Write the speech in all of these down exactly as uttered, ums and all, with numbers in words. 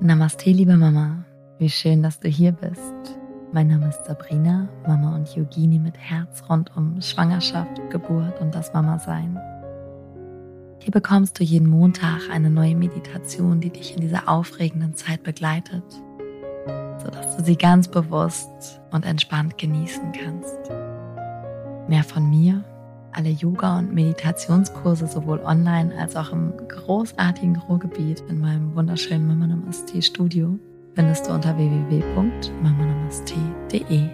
Namaste, liebe Mama. Wie schön, dass du hier bist. Mein Name ist Sabrina, Mama und Yogini mit Herz rund um Schwangerschaft, Geburt und das Mama-Sein. Hier bekommst du jeden Montag eine neue Meditation, die dich in dieser aufregenden Zeit begleitet, sodass du sie ganz bewusst und entspannt genießen kannst. Mehr von mir, alle Yoga- und Meditationskurse sowohl online als auch im großartigen Ruhrgebiet in meinem wunderschönen Mama Namaste Studio findest du unter w w w punkt mama namaste punkt d e.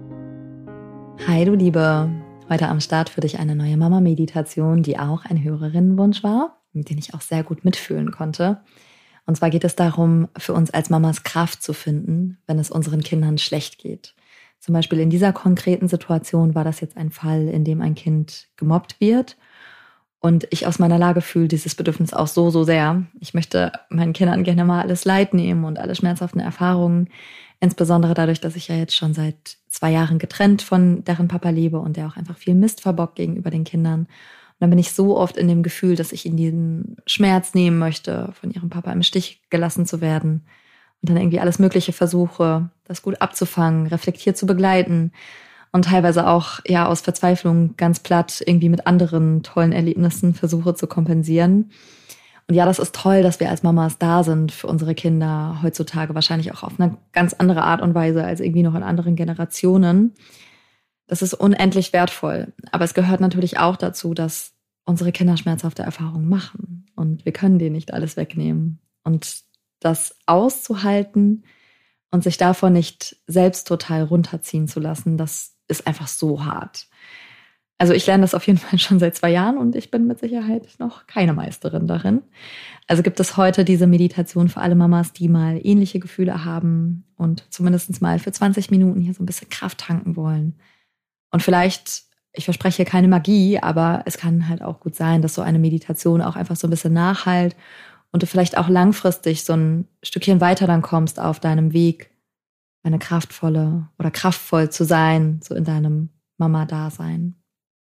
Hi du Liebe, heute am Start für dich eine neue Mama-Meditation, die auch ein Hörerinnenwunsch war, mit dem ich auch sehr gut mitfühlen konnte. Und zwar geht es darum, für uns als Mamas Kraft zu finden, wenn es unseren Kindern schlecht geht. Zum Beispiel in dieser konkreten Situation war das jetzt ein Fall, in dem ein Kind gemobbt wird und ich aus meiner Lage fühle dieses Bedürfnis auch so, so sehr. Ich möchte meinen Kindern gerne mal alles Leid nehmen und alle schmerzhaften Erfahrungen, insbesondere dadurch, dass ich ja jetzt schon seit zwei Jahren getrennt von deren Papa lebe und der auch einfach viel Mist verbockt gegenüber den Kindern. Und dann bin ich so oft in dem Gefühl, dass ich ihnen diesen Schmerz nehmen möchte, von ihrem Papa im Stich gelassen zu werden. Und dann irgendwie alles Mögliche versuche, das gut abzufangen, reflektiert zu begleiten und teilweise auch ja aus Verzweiflung ganz platt irgendwie mit anderen tollen Erlebnissen versuche zu kompensieren. Und ja, das ist toll, dass wir als Mamas da sind für unsere Kinder heutzutage, wahrscheinlich auch auf eine ganz andere Art und Weise als irgendwie noch in anderen Generationen. Das ist unendlich wertvoll. Aber es gehört natürlich auch dazu, dass unsere Kinder schmerzhafte Erfahrungen machen. Und wir können denen nicht alles wegnehmen. Und das auszuhalten und sich davon nicht selbst total runterziehen zu lassen, das ist einfach so hart. Also ich lerne das auf jeden Fall schon seit zwei Jahren und ich bin mit Sicherheit noch keine Meisterin darin. Also gibt es heute diese Meditation für alle Mamas, die mal ähnliche Gefühle haben und zumindest mal für zwanzig Minuten hier so ein bisschen Kraft tanken wollen. Und vielleicht, ich verspreche hier keine Magie, aber es kann halt auch gut sein, dass so eine Meditation auch einfach so ein bisschen nachhalt und du vielleicht auch langfristig so ein Stückchen weiter dann kommst auf deinem Weg, eine kraftvolle oder kraftvoll zu sein, so in deinem Mama-Dasein.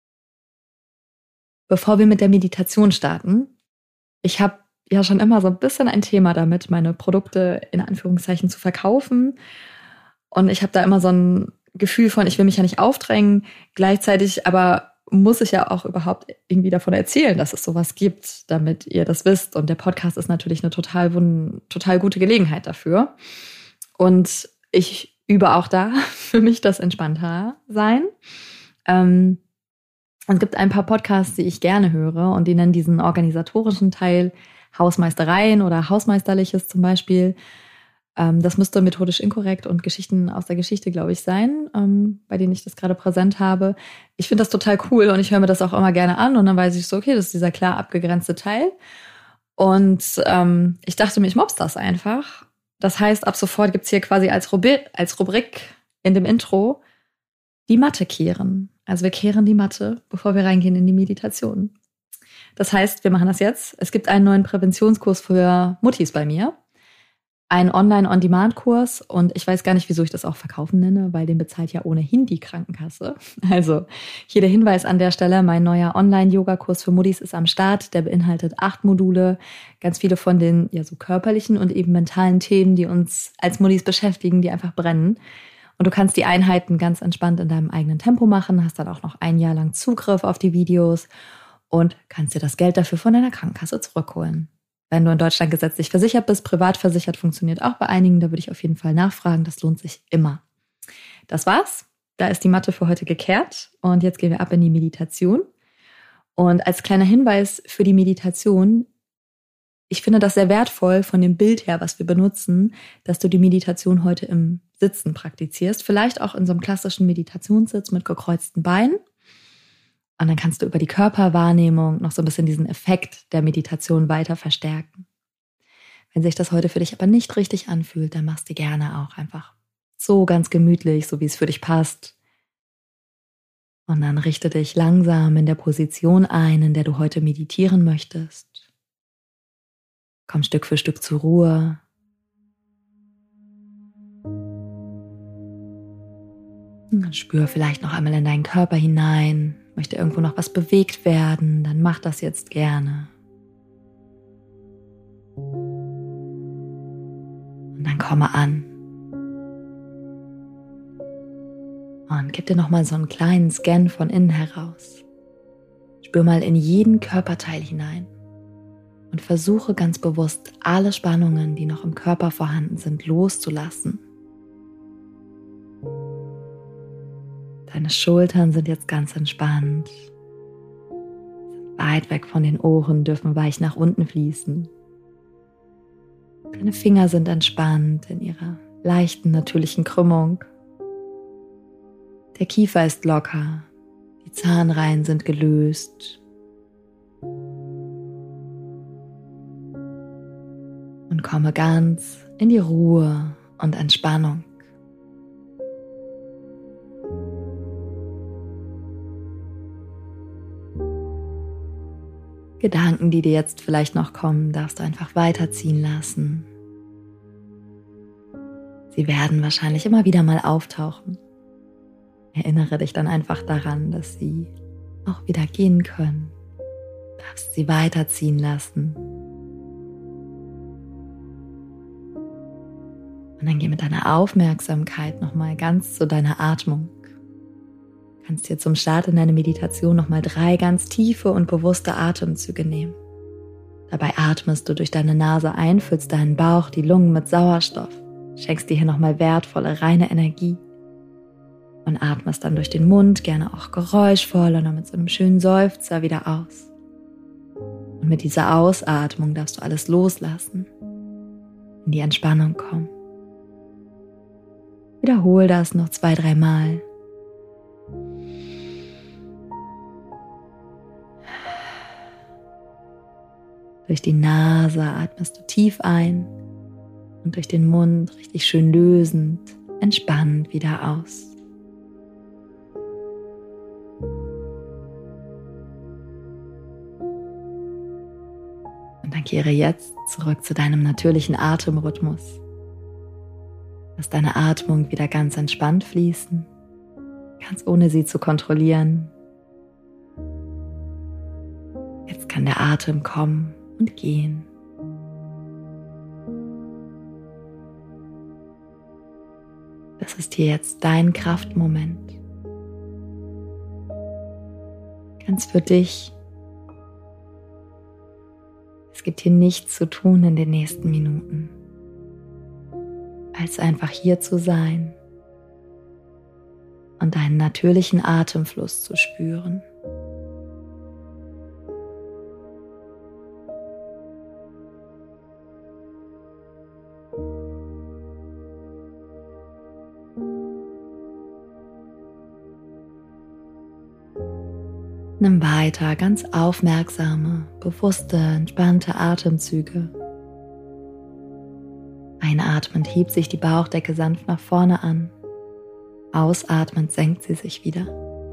Bevor wir mit der Meditation starten, ich habe ja schon immer so ein bisschen ein Thema damit, meine Produkte in Anführungszeichen zu verkaufen. Und ich habe da immer so ein Gefühl von, ich will mich ja nicht aufdrängen, gleichzeitig aber muss ich ja auch überhaupt irgendwie davon erzählen, dass es sowas gibt, damit ihr das wisst. Und der Podcast ist natürlich eine total, total gute Gelegenheit dafür. Und ich übe auch da für mich das entspannter sein. Ähm, es gibt ein paar Podcasts, die ich gerne höre und die nennen diesen organisatorischen Teil Hausmeistereien oder Hausmeisterliches zum Beispiel. Das müsste methodisch inkorrekt und Geschichten aus der Geschichte, glaube ich, sein, ähm, bei denen ich das gerade präsent habe. Ich finde das total cool und ich höre mir das auch immer gerne an und dann weiß ich so, okay, das ist dieser klar abgegrenzte Teil. Und ähm, ich dachte mir, ich mobs das einfach. Das heißt, ab sofort gibt's hier quasi als Rubrik, als Rubrik in dem Intro die Matte kehren. Also wir kehren die Matte, bevor wir reingehen in die Meditation. Das heißt, wir machen das jetzt. Es gibt einen neuen Präventionskurs für Muttis bei mir. Ein Online-on-Demand-Kurs und ich weiß gar nicht, wieso ich das auch verkaufen nenne, weil den bezahlt ja ohnehin die Krankenkasse. Also hier der Hinweis an der Stelle, mein neuer Online-Yoga-Kurs für Muttis ist am Start. Der beinhaltet acht Module, ganz viele von den ja so körperlichen und eben mentalen Themen, die uns als Muttis beschäftigen, die einfach brennen. Und du kannst die Einheiten ganz entspannt in deinem eigenen Tempo machen, hast dann auch noch ein Jahr lang Zugriff auf die Videos und kannst dir das Geld dafür von deiner Krankenkasse zurückholen. Wenn du in Deutschland gesetzlich versichert bist, privat versichert funktioniert auch bei einigen, da würde ich auf jeden Fall nachfragen, das lohnt sich immer. Das war's, da ist die Matte für heute gekehrt und jetzt gehen wir ab in die Meditation. Und als kleiner Hinweis für die Meditation, ich finde das sehr wertvoll von dem Bild her, was wir benutzen, dass du die Meditation heute im Sitzen praktizierst, vielleicht auch in so einem klassischen Meditationssitz mit gekreuzten Beinen. Und dann kannst du über die Körperwahrnehmung noch so ein bisschen diesen Effekt der Meditation weiter verstärken. Wenn sich das heute für dich aber nicht richtig anfühlt, dann machst du gerne auch einfach so ganz gemütlich, so wie es für dich passt. Und dann richte dich langsam in der Position ein, in der du heute meditieren möchtest. Komm Stück für Stück zur Ruhe. Und dann spür vielleicht noch einmal in deinen Körper hinein. Möchte irgendwo noch was bewegt werden, dann mach das jetzt gerne. Und dann komme an. Und gib dir nochmal so einen kleinen Scan von innen heraus. Spür mal in jeden Körperteil hinein und versuche ganz bewusst, alle Spannungen, die noch im Körper vorhanden sind, loszulassen. Deine Schultern sind jetzt ganz entspannt, sind weit weg von den Ohren, dürfen weich nach unten fließen. Deine Finger sind entspannt in ihrer leichten, natürlichen Krümmung. Der Kiefer ist locker, die Zahnreihen sind gelöst. Und komme ganz in die Ruhe und Entspannung. Gedanken, die dir jetzt vielleicht noch kommen, darfst du einfach weiterziehen lassen. Sie werden wahrscheinlich immer wieder mal auftauchen. Erinnere dich dann einfach daran, dass sie auch wieder gehen können. Du darfst sie weiterziehen lassen. Und dann geh mit deiner Aufmerksamkeit nochmal ganz zu deiner Atmung. Du kannst dir zum Start in deine Meditation nochmal drei ganz tiefe und bewusste Atemzüge nehmen. Dabei atmest du durch deine Nase ein, füllst deinen Bauch, die Lungen mit Sauerstoff, schenkst dir hier nochmal wertvolle, reine Energie und atmest dann durch den Mund, gerne auch geräuschvoll oder mit so einem schönen Seufzer wieder aus. Und mit dieser Ausatmung darfst du alles loslassen, in die Entspannung kommen. Wiederhol das noch zwei, drei Mal. Durch die Nase atmest du tief ein und durch den Mund richtig schön lösend, entspannend wieder aus. Und dann kehre jetzt zurück zu deinem natürlichen Atemrhythmus. Lass deine Atmung wieder ganz entspannt fließen, ganz ohne sie zu kontrollieren. Jetzt kann der Atem kommen und gehen. Das ist hier jetzt dein Kraftmoment. Ganz für dich. Es gibt hier nichts zu tun in den nächsten Minuten, als einfach hier zu sein und deinen natürlichen Atemfluss zu spüren. Nimm weiter ganz aufmerksame, bewusste, entspannte Atemzüge. Einatmend hebt sich die Bauchdecke sanft nach vorne an. Ausatmend senkt sie sich wieder.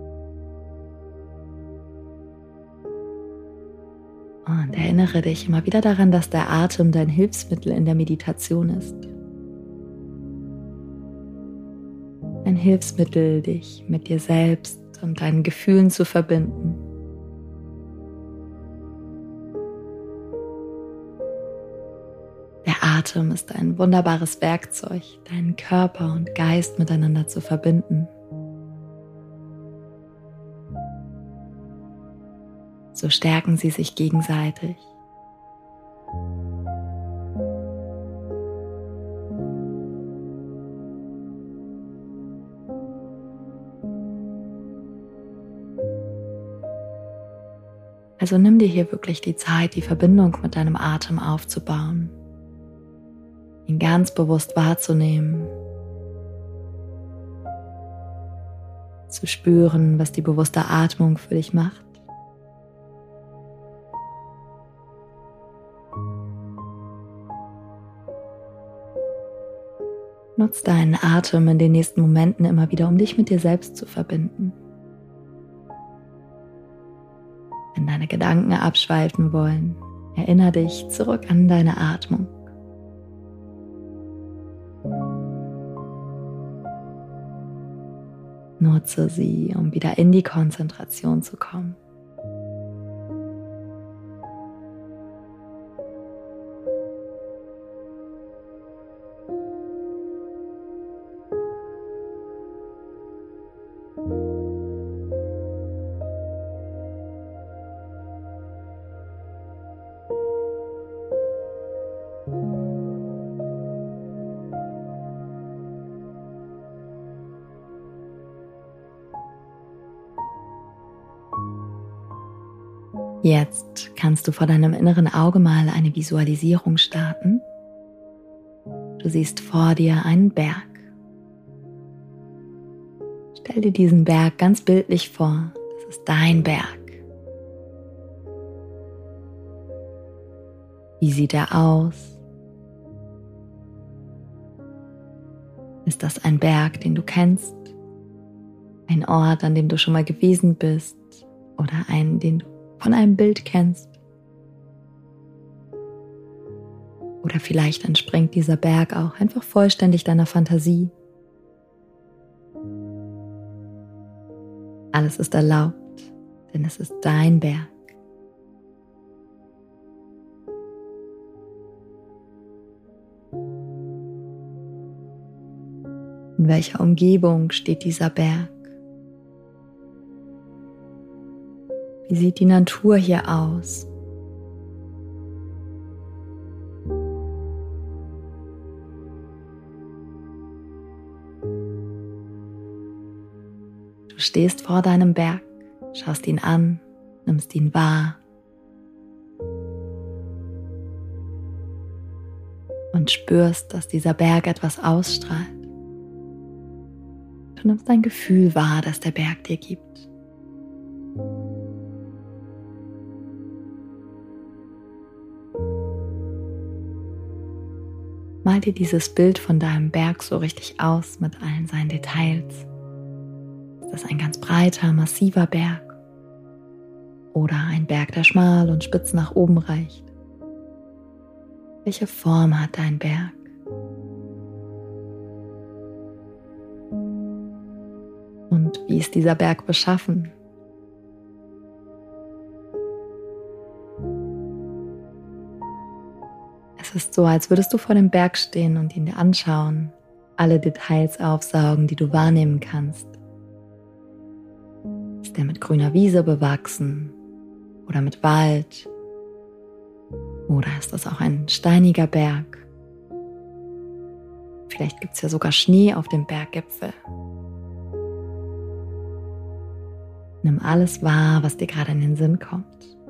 Und erinnere dich immer wieder daran, dass der Atem dein Hilfsmittel in der Meditation ist. Ein Hilfsmittel, dich mit dir selbst und deinen Gefühlen zu verbinden. Der Atem ist ein wunderbares Werkzeug, deinen Körper und Geist miteinander zu verbinden. So stärken sie sich gegenseitig. Also nimm dir hier wirklich die Zeit, die Verbindung mit deinem Atem aufzubauen, ihn ganz bewusst wahrzunehmen, zu spüren, was die bewusste Atmung für dich macht. Nutz deinen Atem in den nächsten Momenten immer wieder, um dich mit dir selbst zu verbinden. Wenn deine Gedanken abschweifen wollen, erinnere dich zurück an deine Atmung. Nutze sie, um wieder in die Konzentration zu kommen. Jetzt kannst du vor deinem inneren Auge mal eine Visualisierung starten. Du siehst vor dir einen Berg. Stell dir diesen Berg ganz bildlich vor. Das ist dein Berg. Wie sieht er aus? Ist das ein Berg, den du kennst? Ein Ort, an dem du schon mal gewesen bist? Oder einen, den du von einem Bild kennst? Oder vielleicht entspringt dieser Berg auch einfach vollständig deiner Fantasie. Alles ist erlaubt, denn es ist dein Berg. In welcher Umgebung steht dieser Berg? Wie sieht die Natur hier aus? Du stehst vor deinem Berg, schaust ihn an, nimmst ihn wahr und spürst, dass dieser Berg etwas ausstrahlt. Du nimmst ein Gefühl wahr, das der Berg dir gibt. Mal dir dieses Bild von deinem Berg so richtig aus mit allen seinen Details. Ist das ein ganz breiter, massiver Berg? Oder ein Berg, der schmal und spitz nach oben reicht? Welche Form hat dein Berg? Und wie ist dieser Berg beschaffen? Es ist so, als würdest du vor dem Berg stehen und ihn dir anschauen, alle Details aufsaugen, die du wahrnehmen kannst. Ist der mit grüner Wiese bewachsen oder mit Wald? Oder ist das auch ein steiniger Berg? Vielleicht gibt es ja sogar Schnee auf dem Berggipfel. Nimm alles wahr, was dir gerade in den Sinn kommt.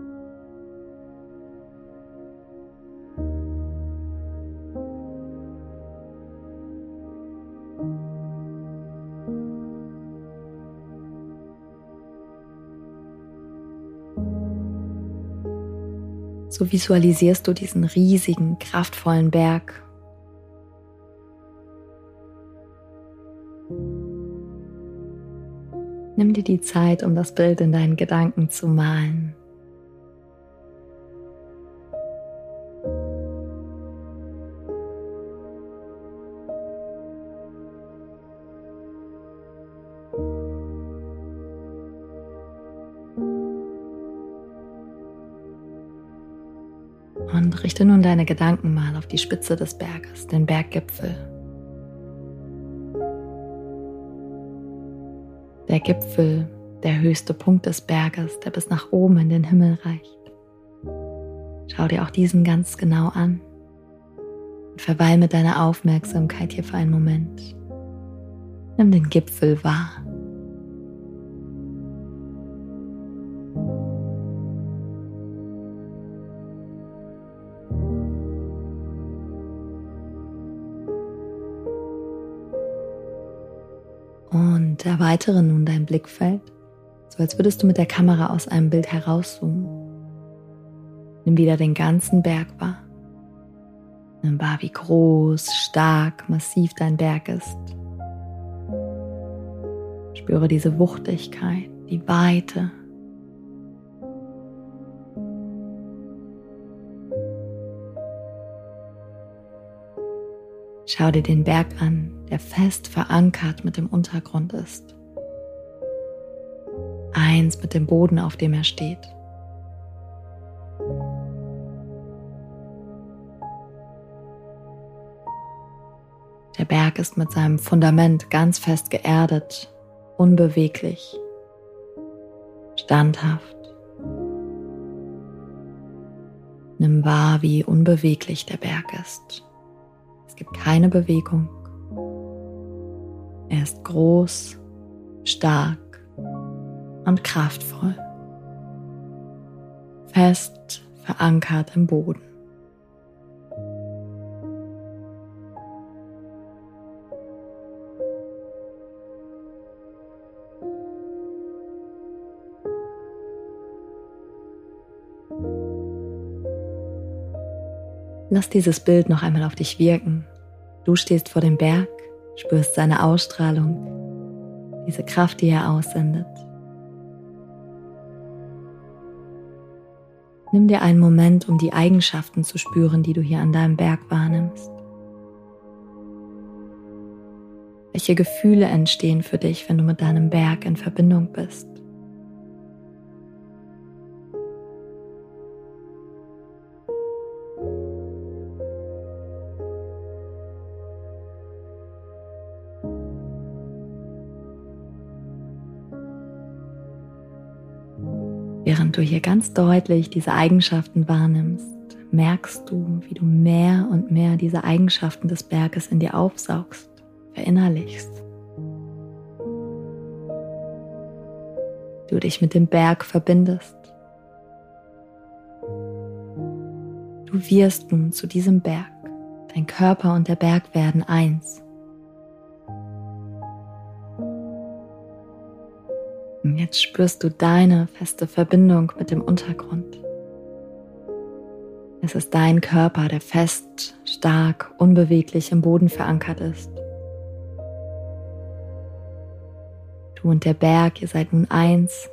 So visualisierst du diesen riesigen, kraftvollen Berg. Nimm dir die Zeit, um das Bild in deinen Gedanken zu malen. Und richte nun deine Gedanken mal auf die Spitze des Berges, den Berggipfel. Der Gipfel, der höchste Punkt des Berges, der bis nach oben in den Himmel reicht. Schau dir auch diesen ganz genau an und verweil mit deiner Aufmerksamkeit hier für einen Moment. Nimm den Gipfel wahr. Und erweitere nun dein Blickfeld, so als würdest du mit der Kamera aus einem Bild herauszoomen. Nimm wieder den ganzen Berg wahr. Nimm wahr, wie groß, stark, massiv dein Berg ist. Spüre diese Wuchtigkeit, die Weite. Schau dir den Berg an, der fest verankert mit dem Untergrund ist. Eins mit dem Boden, auf dem er steht. Der Berg ist mit seinem Fundament ganz fest geerdet, unbeweglich, standhaft. Nimm wahr, wie unbeweglich der Berg ist. Es gibt keine Bewegung. Er ist groß, stark und kraftvoll. fest verankert im Boden. Lass dieses Bild noch einmal auf dich wirken. Du stehst vor dem Berg, spürst seine Ausstrahlung, diese Kraft, die er aussendet. Nimm dir einen Moment, um die Eigenschaften zu spüren, die du hier an deinem Berg wahrnimmst. Welche Gefühle entstehen für dich, wenn du mit deinem Berg in Verbindung bist? Während du hier ganz deutlich diese Eigenschaften wahrnimmst, merkst du, wie du mehr und mehr diese Eigenschaften des Berges in dir aufsaugst, verinnerlichst. Du dich mit dem Berg verbindest. Du wirst nun zu diesem Berg. Dein Körper und der Berg werden eins. Und jetzt spürst du deine feste Verbindung mit dem Untergrund. Es ist dein Körper, der fest, stark, unbeweglich im Boden verankert ist. Du und der Berg, ihr seid nun eins,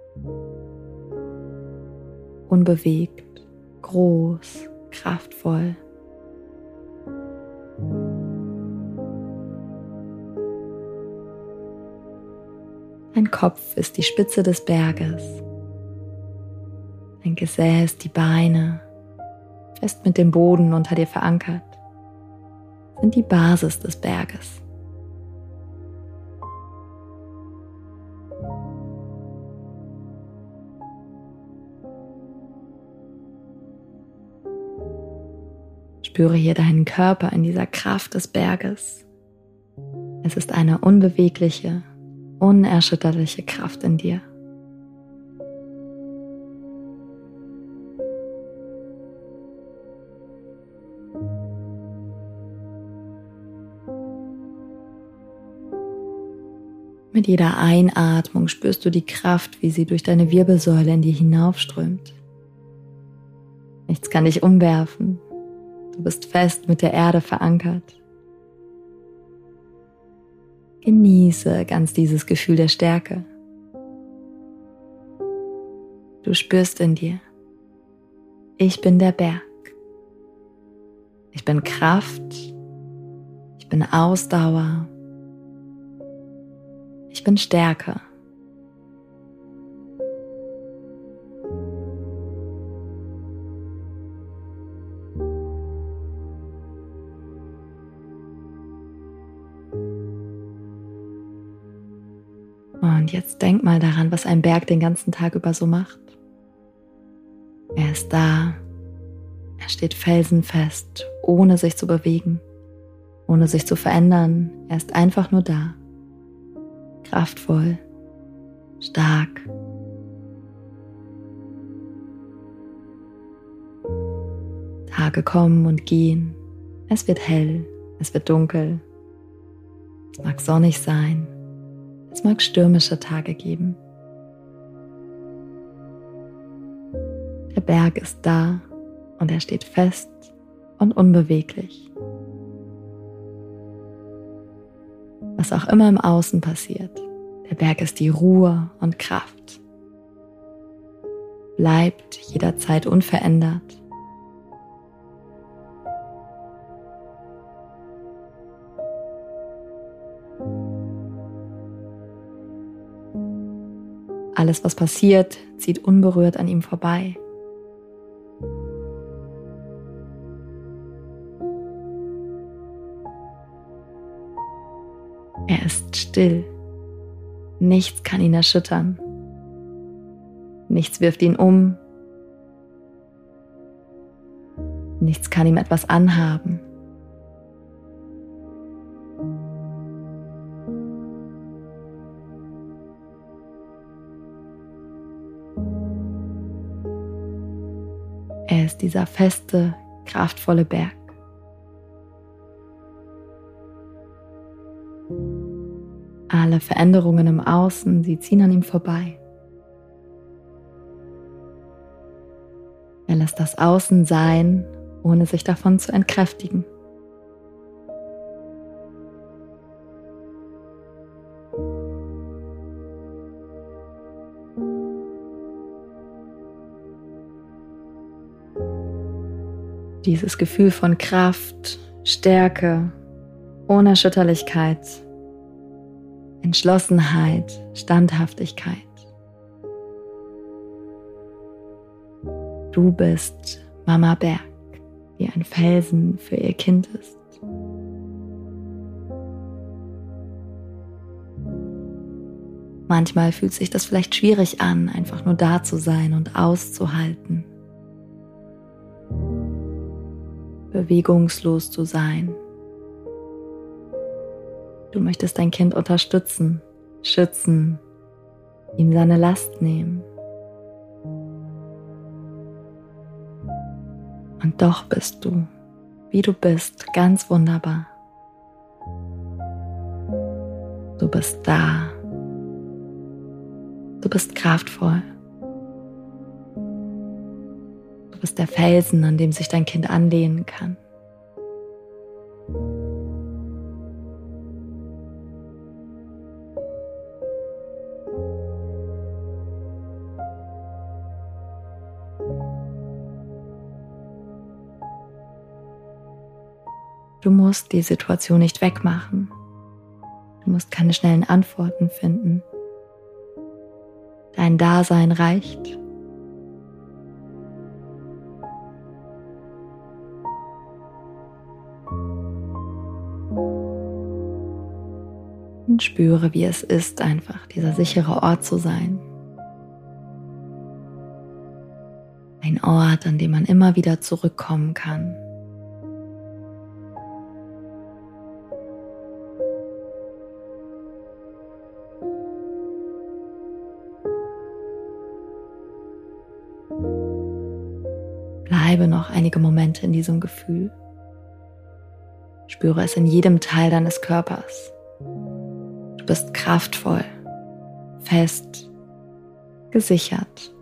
unbewegt, groß, kraftvoll. Dein Kopf ist die Spitze des Berges, dein Gesäß, die Beine, fest mit dem Boden unter dir verankert, sind die Basis des Berges. Spüre hier deinen Körper in dieser Kraft des Berges. Es ist eine unbewegliche, unerschütterliche Kraft in dir. Mit jeder Einatmung spürst du die Kraft, wie sie durch deine Wirbelsäule in dir hinaufströmt. Nichts kann dich umwerfen. Du bist fest mit der Erde verankert. Genieße ganz dieses Gefühl der Stärke. Du spürst in dir: Ich bin der Berg. Ich bin Kraft. Ich bin Ausdauer. Ich bin Stärke. Und jetzt denk mal daran, was ein Berg den ganzen Tag über so macht. Er ist da, er steht felsenfest, ohne sich zu bewegen, ohne sich zu verändern. Er ist einfach nur da, kraftvoll, stark. Tage kommen und gehen, es wird hell, es wird dunkel, es mag sonnig sein. Es mag stürmische Tage geben. Der Berg ist da und er steht fest und unbeweglich. Was auch immer im Außen passiert, der Berg ist die Ruhe und Kraft. Bleibt jederzeit unverändert. Alles, was passiert, zieht unberührt an ihm vorbei. Er ist still. Nichts kann ihn erschüttern. Nichts wirft ihn um. Nichts kann ihm etwas anhaben. dieser feste, kraftvolle Berg. Alle Veränderungen im Außen, sie ziehen an ihm vorbei. Er lässt das Außen sein, ohne sich davon zu entkräftigen. Dieses Gefühl von Kraft, Stärke, Unerschütterlichkeit, Entschlossenheit, Standhaftigkeit. Du bist Mama Berg, die ein Felsen für ihr Kind ist. Manchmal fühlt sich das vielleicht schwierig an, einfach nur da zu sein und auszuhalten. Bewegungslos zu sein. Du möchtest dein Kind unterstützen, schützen, ihm seine Last nehmen. Und doch bist du, wie du bist, ganz wunderbar. Du bist da. Du bist kraftvoll. Du bist der Felsen, an dem sich dein Kind anlehnen kann. Du musst die Situation nicht wegmachen. Du musst keine schnellen Antworten finden. Dein Dasein reicht. Und spüre, wie es ist, einfach dieser sichere Ort zu sein. Ein Ort, an dem man immer wieder zurückkommen kann. Bleibe noch einige Momente in diesem Gefühl. Spüre es in jedem Teil deines Körpers. Du bist kraftvoll, fest, gesichert.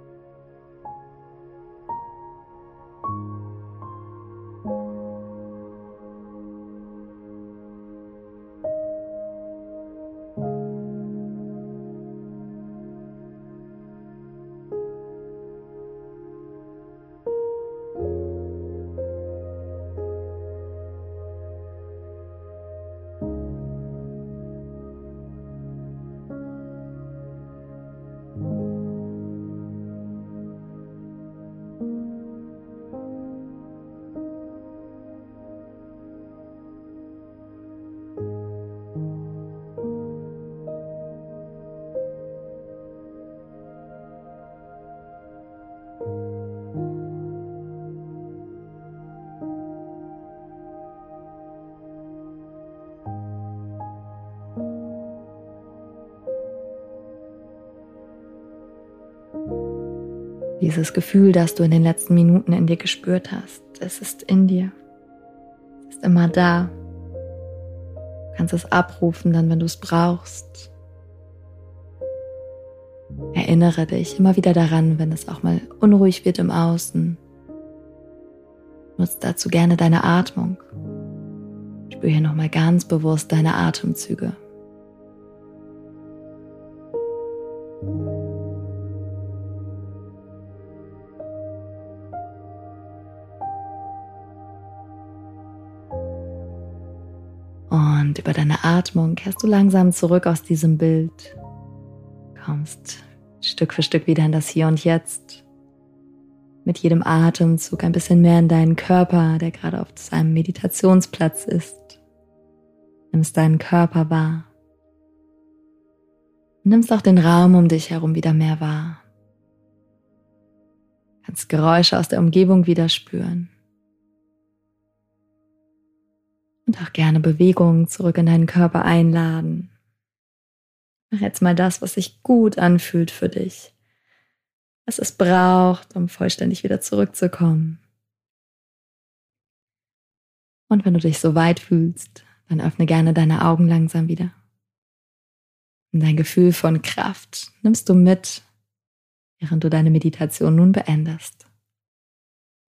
Dieses Gefühl, das du in den letzten Minuten in dir gespürt hast, es ist in dir. Es ist immer da. Du kannst es abrufen, dann, wenn du es brauchst. Erinnere dich immer wieder daran, wenn es auch mal unruhig wird im Außen. Nutze dazu gerne deine Atmung. Spür hier nochmal ganz bewusst deine Atemzüge. Und über deine Atmung kehrst du langsam zurück aus diesem Bild, kommst Stück für Stück wieder in das Hier und Jetzt. Mit jedem Atemzug ein bisschen mehr in deinen Körper, der gerade auf seinem Meditationsplatz ist. Nimmst deinen Körper wahr. Und nimmst auch den Raum um dich herum wieder mehr wahr. Kannst Geräusche aus der Umgebung wieder spüren. Und auch gerne Bewegungen zurück in deinen Körper einladen. Mach jetzt mal das, was sich gut anfühlt für dich. was es braucht, um vollständig wieder zurückzukommen. Und wenn du dich so weit fühlst, dann öffne gerne deine Augen langsam wieder. Und dein Gefühl von Kraft nimmst du mit, während du deine Meditation nun beendest.